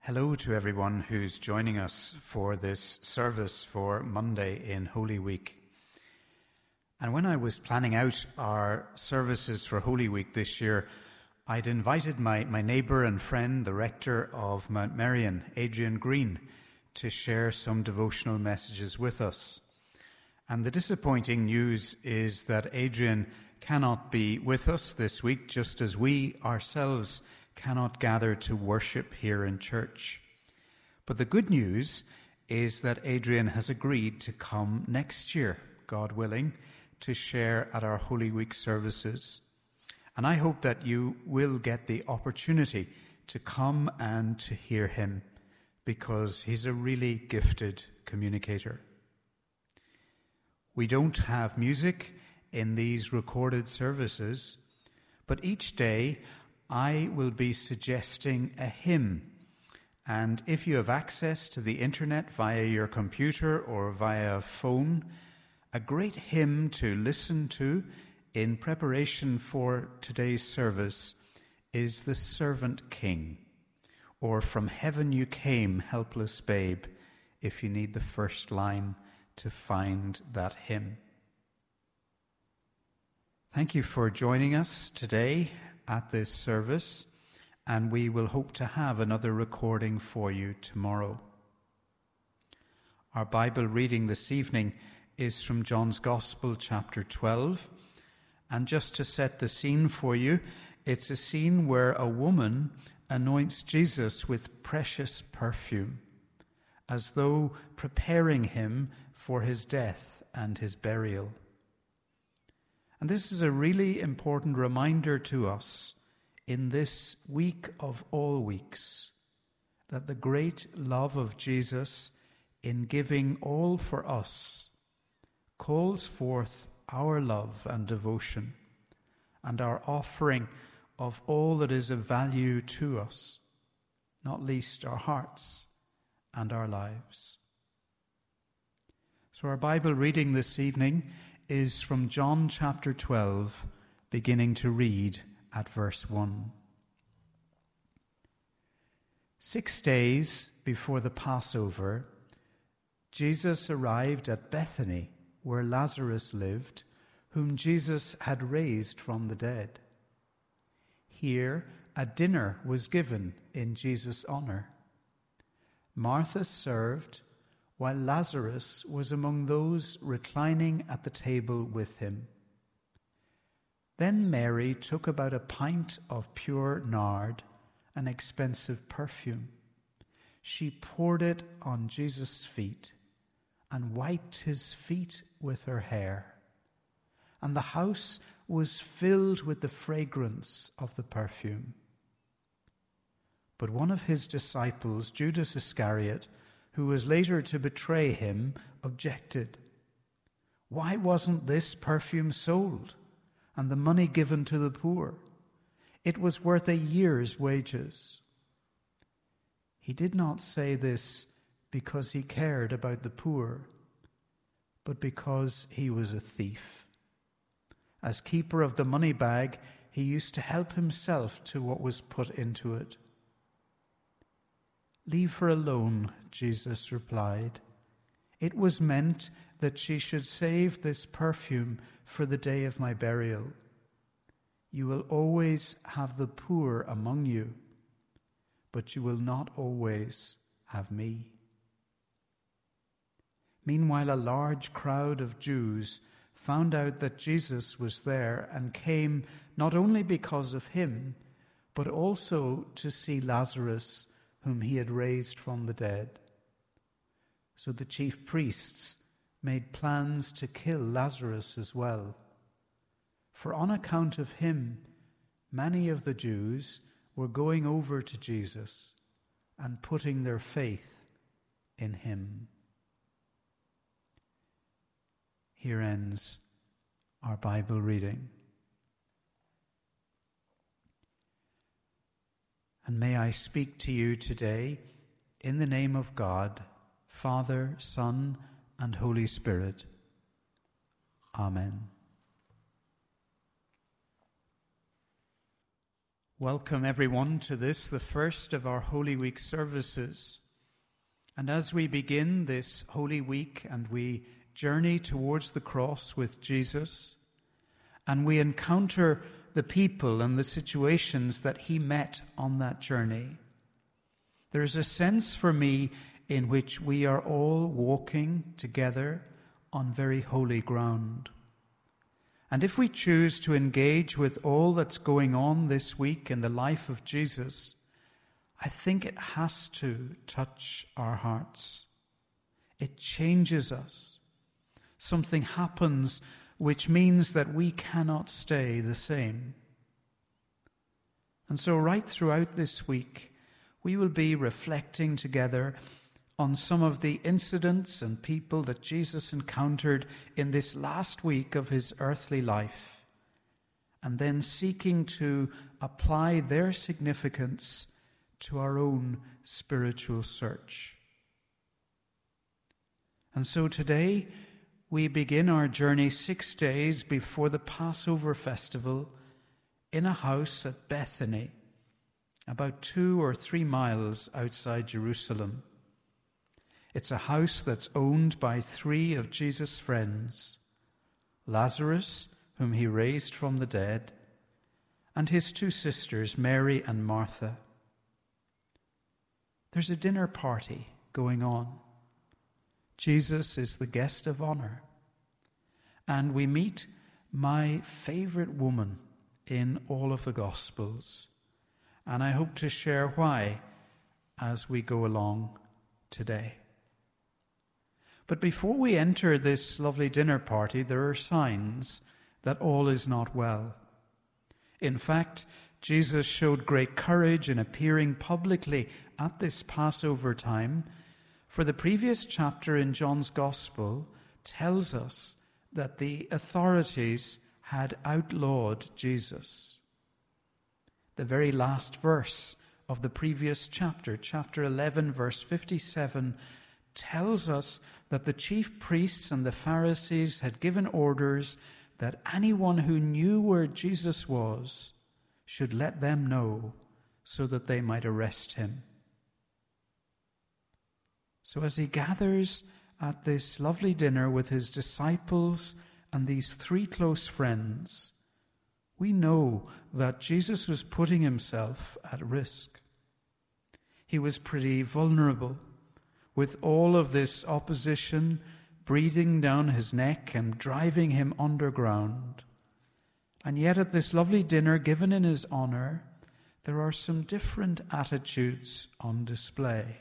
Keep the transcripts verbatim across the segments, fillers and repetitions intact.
Hello to everyone who's joining us for this service for Monday in Holy Week. And when I was planning out our services for Holy Week this year, I'd invited my, my neighbour and friend, the rector of Mount Merion, Adrian Green, to share some devotional messages with us. And the disappointing news is that Adrian cannot be with us this week, just as we ourselves cannot gather to worship here in church. But the good news is that Adrian has agreed to come next year, God willing, to share at our Holy Week services. And I hope that you will get the opportunity to come and to hear him, because he's a really gifted communicator. We don't have music in these recorded services, but each day I will be suggesting a hymn, and if you have access to the internet via your computer or via phone, a great hymn to listen to in preparation for today's service is The Servant King, or From Heaven You Came, Helpless Babe, if you need the first line to find that hymn. Thank you for joining us today at this service, and we will hope to have another recording for you tomorrow. Our Bible reading this evening is from John's Gospel, chapter twelve, and just to set the scene for you, it's a scene where a woman anoints Jesus with precious perfume, as though preparing him for his death and his burial. And this is a really important reminder to us in this week of all weeks, that the great love of Jesus in giving all for us calls forth our love and devotion and our offering of all that is of value to us, not least our hearts and our lives. So our Bible reading this evening is from John chapter twelve, beginning to read at verse one. Six days before the Passover, Jesus arrived at Bethany, where Lazarus lived, whom Jesus had raised from the dead. Here a dinner was given in Jesus' honor. Martha served, while Lazarus was among those reclining at the table with him. Then Mary took about a pint of pure nard, an expensive perfume. She poured it on Jesus' feet and wiped his feet with her hair. And the house was filled with the fragrance of the perfume. But one of his disciples, Judas Iscariot, who was later to betray him, objected. Why wasn't this perfume sold and the money given to the poor? It was worth a year's wages. He did not say this because he cared about the poor, but because he was a thief. As keeper of the money bag, he used to help himself to what was put into it. Leave her alone, Jesus replied. It was meant that she should save this perfume for the day of my burial. You will always have the poor among you, but you will not always have me. Meanwhile, a large crowd of Jews found out that Jesus was there and came not only because of him, but also to see Lazarus, whom he had raised from the dead. So the chief priests made plans to kill Lazarus as well. For on account of him, many of the Jews were going over to Jesus and putting their faith in him. Here ends our Bible reading. And may I speak to you today in the name of God, Father, Son, and Holy Spirit. Amen. Welcome everyone to this, the first of our Holy Week services. And as we begin this Holy Week and we journey towards the cross with Jesus, and we encounter the people and the situations that he met on that journey, there is a sense for me in which we are all walking together on very holy ground. And if we choose to engage with all that's going on this week in the life of Jesus, I think it has to touch our hearts. It changes us. Something happens which means that we cannot stay the same. And so right throughout this week, we will be reflecting together on some of the incidents and people that Jesus encountered in this last week of his earthly life, and then seeking to apply their significance to our own spiritual search. And so today we begin our journey six days before the Passover festival in a house at Bethany, about two or three miles outside Jerusalem. It's a house that's owned by three of Jesus' friends, Lazarus, whom he raised from the dead, and his two sisters, Mary and Martha. There's a dinner party going on. Jesus is the guest of honor. And we meet my favorite woman in all of the Gospels. And I hope to share why as we go along today. But before we enter this lovely dinner party, there are signs that all is not well. In fact, Jesus showed great courage in appearing publicly at this Passover time, for the previous chapter in John's Gospel tells us that the authorities had outlawed Jesus. The very last verse of the previous chapter, chapter eleven, verse fifty-seven, tells us that the chief priests and the Pharisees had given orders that anyone who knew where Jesus was should let them know so that they might arrest him. So as he gathers at this lovely dinner with his disciples and these three close friends, we know that Jesus was putting himself at risk. He was pretty vulnerable, with all of this opposition breathing down his neck and driving him underground. And yet at this lovely dinner given in his honor, there are some different attitudes on display.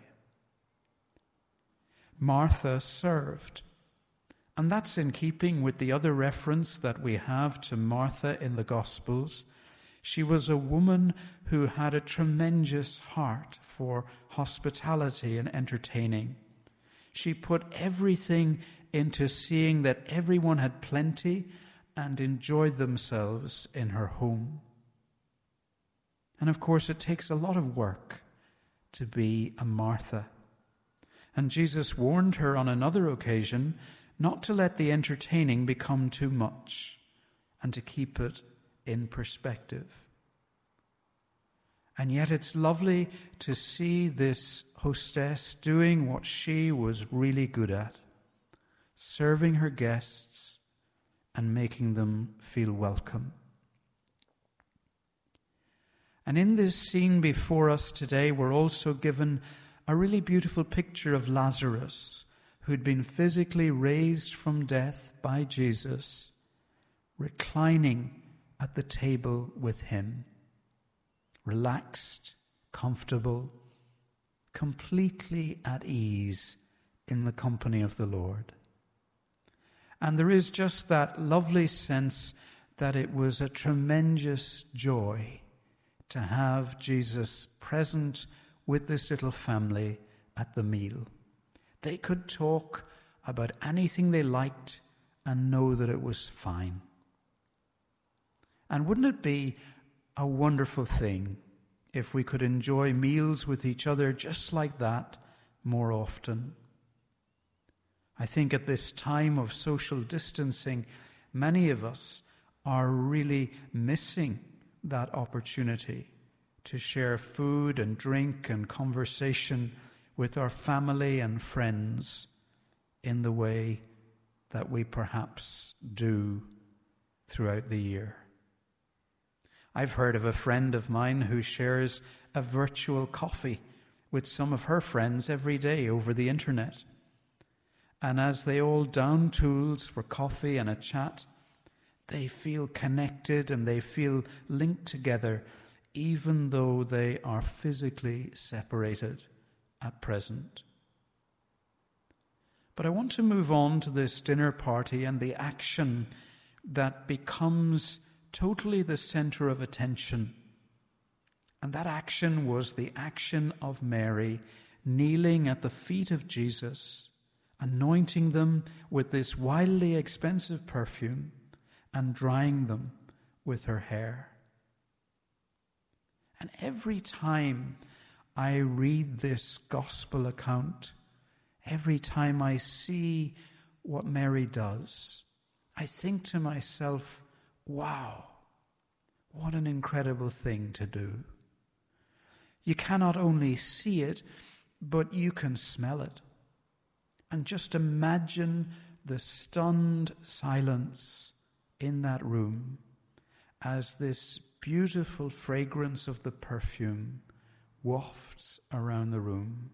Martha served, and that's in keeping with the other reference that we have to Martha in the Gospels. She was a woman who had a tremendous heart for hospitality and entertaining. She put everything into seeing that everyone had plenty and enjoyed themselves in her home. And of course, it takes a lot of work to be a Martha. And Jesus warned her on another occasion not to let the entertaining become too much and to keep it in perspective. And yet it's lovely to see this hostess doing what she was really good at, serving her guests and making them feel welcome. And in this scene before us today, we're also given a really beautiful picture of Lazarus, who'd been physically raised from death by Jesus, reclining at the table with him, relaxed, comfortable, completely at ease in the company of the Lord. And there is just that lovely sense that it was a tremendous joy to have Jesus present with this little family at the meal. They could talk about anything they liked and know that it was fine. And wouldn't it be a wonderful thing if we could enjoy meals with each other just like that more often? I think at this time of social distancing, many of us are really missing that opportunity to share food and drink and conversation with our family and friends in the way that we perhaps do throughout the year. I've heard of a friend of mine who shares a virtual coffee with some of her friends every day over the internet. And as they all down tools for coffee and a chat, they feel connected and they feel linked together, even though they are physically separated at present. But I want to move on to this dinner party and the action that becomes totally the center of attention. And that action was the action of Mary kneeling at the feet of Jesus, anointing them with this wildly expensive perfume and drying them with her hair. And every time I read this gospel account, every time I see what Mary does, I think to myself, wow, what an incredible thing to do. You cannot only see it, but you can smell it. And just imagine the stunned silence in that room as this beautiful fragrance of the perfume wafts around the room.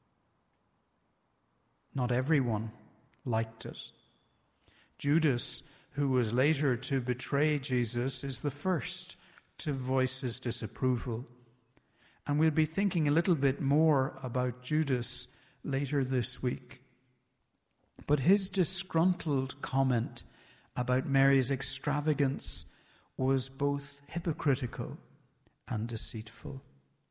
Not everyone liked it. Judas, who was later to betray Jesus, is the first to voice his disapproval. And we'll be thinking a little bit more about Judas later this week. But his disgruntled comment about Mary's extravagance was both hypocritical and deceitful.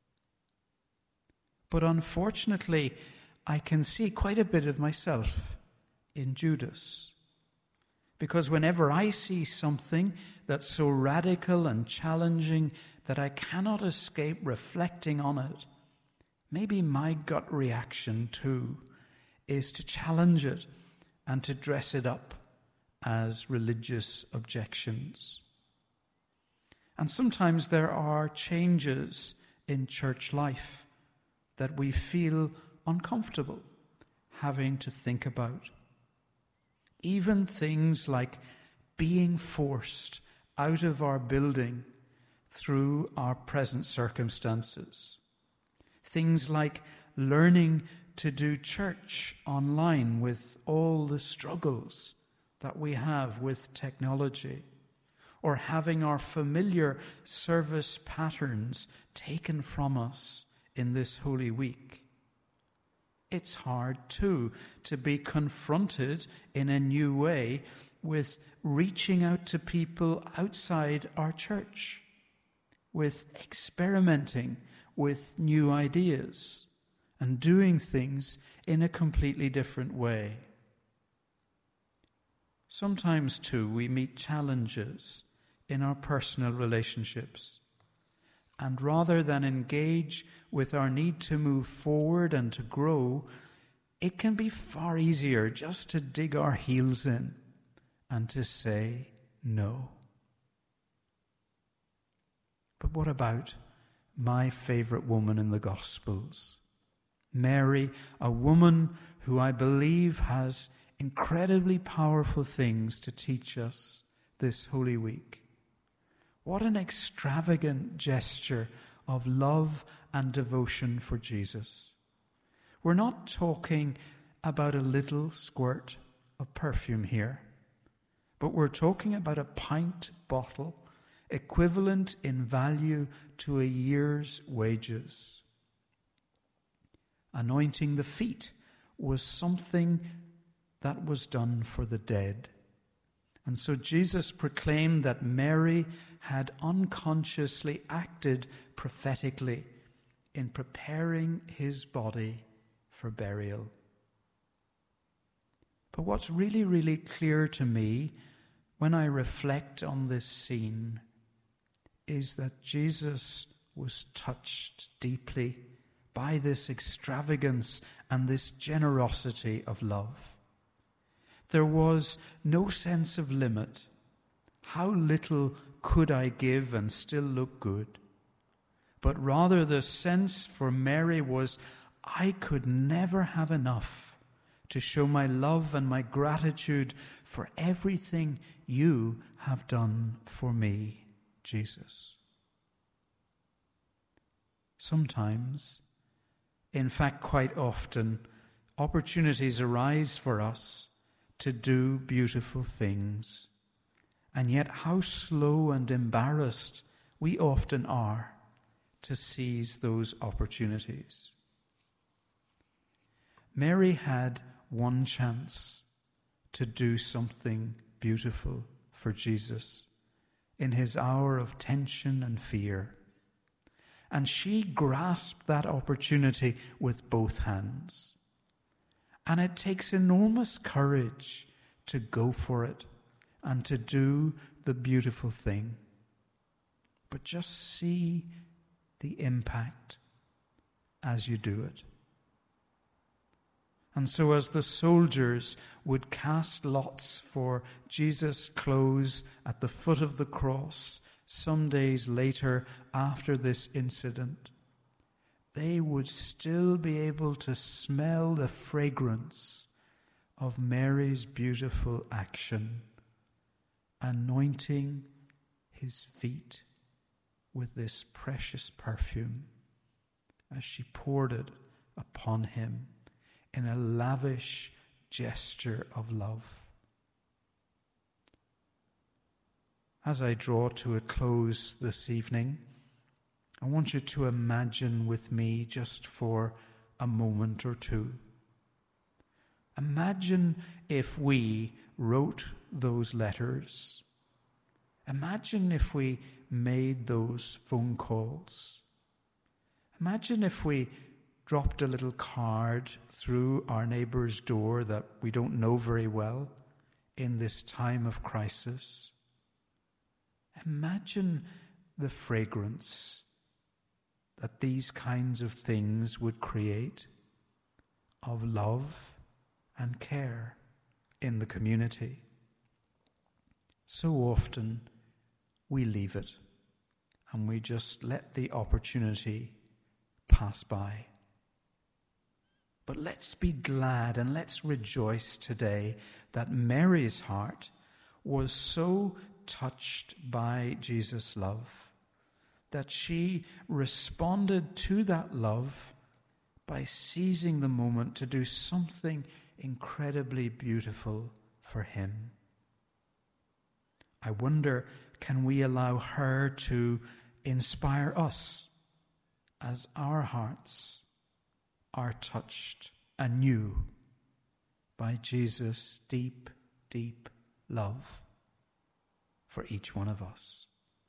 But unfortunately, I can see quite a bit of myself in Judas. Because whenever I see something that's so radical and challenging that I cannot escape reflecting on it, maybe my gut reaction too is to challenge it and to dress it up as religious objections. And sometimes there are changes in church life that we feel uncomfortable having to think about. Even things like being forced out of our building through our present circumstances. Things like learning to do church online with all the struggles that we have with technology, or having our familiar service patterns taken from us in this Holy Week. It's hard, too, to be confronted in a new way with reaching out to people outside our church, with experimenting with new ideas and doing things in a completely different way. Sometimes, too, we meet challenges in our personal relationships. And rather than engage with our need to move forward and to grow, it can be far easier just to dig our heels in and to say no. But what about my favorite woman in the Gospels? Mary, a woman who I believe has incredibly powerful things to teach us this Holy Week. What an extravagant gesture of love and devotion for Jesus. We're not talking about a little squirt of perfume here, but we're talking about a pint bottle equivalent in value to a year's wages. Anointing the feet was something that was done for the dead. And so Jesus proclaimed that Mary had unconsciously acted prophetically in preparing his body for burial. But what's really, really clear to me when I reflect on this scene is that Jesus was touched deeply by this extravagance and this generosity of love. There was no sense of limit. How little could I give and still look good? but rather the sense for Mary was, I could never have enough to show my love and my gratitude for everything you have done for me, Jesus. Sometimes, in fact quite often, opportunities arise for us to do beautiful things, and yet how slow and embarrassed we often are to seize those opportunities. Mary had one chance to do something beautiful for Jesus in his hour of tension and fear, and she grasped that opportunity with both hands. And it takes enormous courage to go for it and to do the beautiful thing. But just see the impact as you do it. And so as the soldiers would cast lots for Jesus' clothes at the foot of the cross some days later after this incident, they would still be able to smell the fragrance of Mary's beautiful action, anointing his feet with this precious perfume as she poured it upon him in a lavish gesture of love. As I draw to a close this evening, I want you to imagine with me just for a moment or two. Imagine if we wrote those letters. Imagine if we made those phone calls. Imagine if we dropped a little card through our neighbor's door that we don't know very well in this time of crisis. Imagine the fragrance that these kinds of things would create of love and care in the community. So often we leave it and we just let the opportunity pass by. But let's be glad and let's rejoice today that Mary's heart was so touched by Jesus' love that she responded to that love by seizing the moment to do something incredibly beautiful for him. I wonder, can we allow her to inspire us as our hearts are touched anew by Jesus' deep, deep love for each one of us?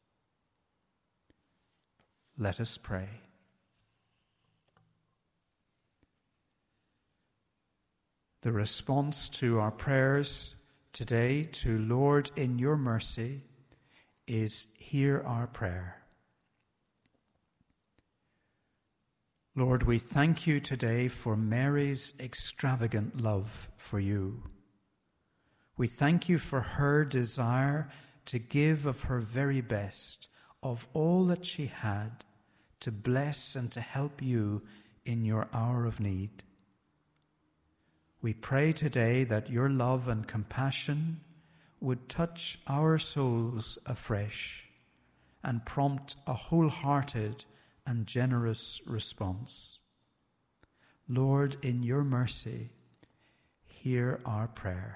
Let us pray. The response to our prayers today to Lord, in your mercy, is hear our prayer. Lord, we thank you today for Mary's extravagant love for you. We thank you for her desire to give of her very best, of all that she had, to bless and to help you in your hour of need. We pray today that your love and compassion would touch our souls afresh and prompt a wholehearted and generous response. Lord, in your mercy, hear our prayer.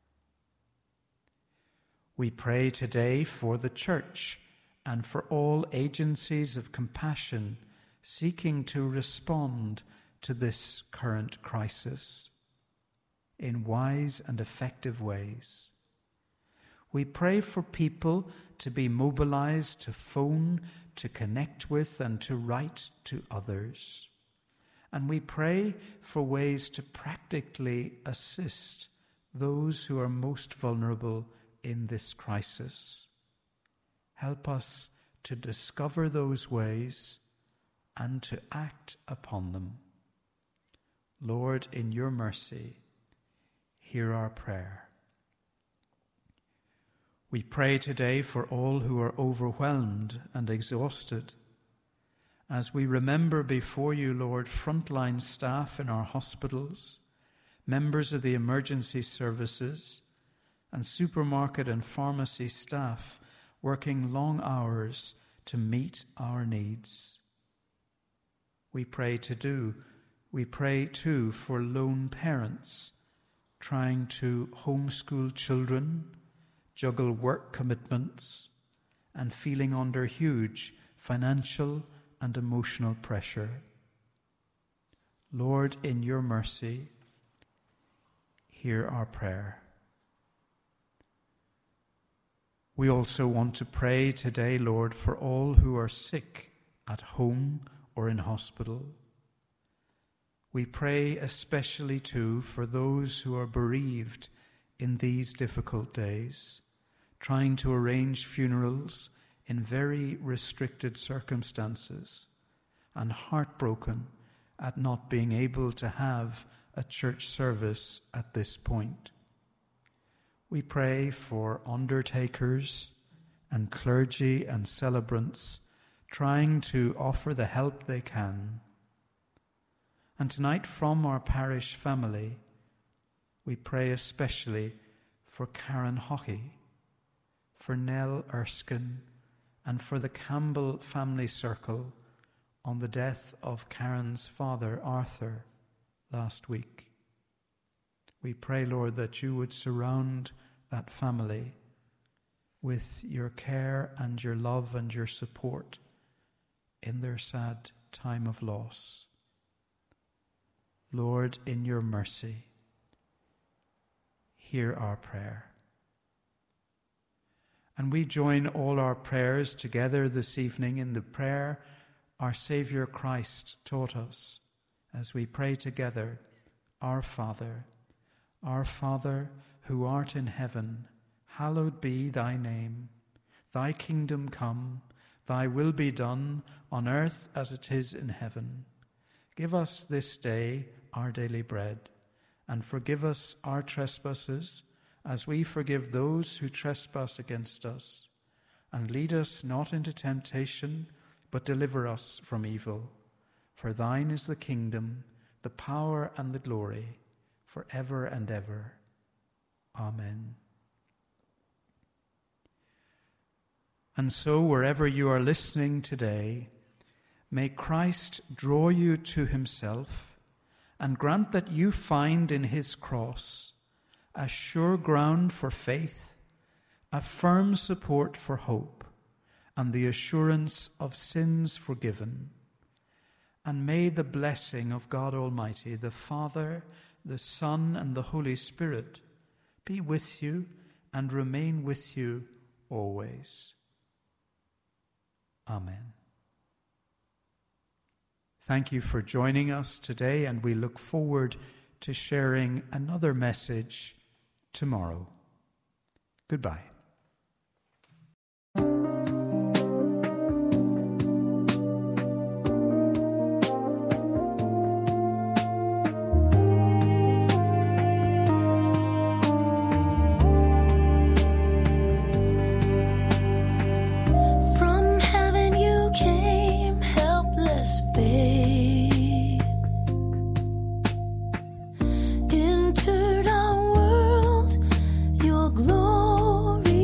We pray today for the Church and for all agencies of compassion seeking to respond to this current crisis in wise and effective ways. We pray for people to be mobilized to phone, to connect with, and to write to others. And we pray for ways to practically assist those who are most vulnerable in this crisis. Help us to discover those ways and to act upon them. Lord, in your mercy, hear our prayer. We pray today for all who are overwhelmed and exhausted, as we remember before you, Lord, frontline staff in our hospitals, members of the emergency services, and supermarket and pharmacy staff working long hours to meet our needs. We pray to do, we pray too for lone parents trying to homeschool children, juggle work commitments, and feeling under huge financial and emotional pressure. Lord, in your mercy, hear our prayer. We also want to pray today, Lord, for all who are sick at home or in hospital. We pray especially too for those who are bereaved in these difficult days, trying to arrange funerals in very restricted circumstances, and heartbroken at not being able to have a church service at this point. We pray for undertakers and clergy and celebrants trying to offer the help they can. And tonight, from our parish family, we pray especially for Karen Hockey, for Nell Erskine, and for the Campbell family circle on the death of Karen's father, Arthur, last week. We pray, Lord, that you would surround that family with your care and your love and your support in their sad time of loss. Lord, in your mercy, hear our prayer. And we join all our prayers together this evening in the prayer our Saviour Christ taught us as we pray together, Our Father, Our Father, who art in heaven, hallowed be thy name. Thy kingdom come, thy will be done on earth as it is in heaven. Give us this day our daily bread, and forgive us our trespasses, as we forgive those who trespass against us. And lead us not into temptation, but deliver us from evil. For thine is the kingdom, the power, and the glory, for ever and ever. Amen. And so, wherever you are listening today, may Christ draw you to himself, and grant that you find in his cross a sure ground for faith, a firm support for hope, and the assurance of sins forgiven. And may the blessing of God Almighty, the Father, the Son, and the Holy Spirit be with you and remain with you always. Amen. Thank you for joining us today, and we look forward to sharing another message tomorrow. Goodbye. Entered our world, your glory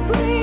bring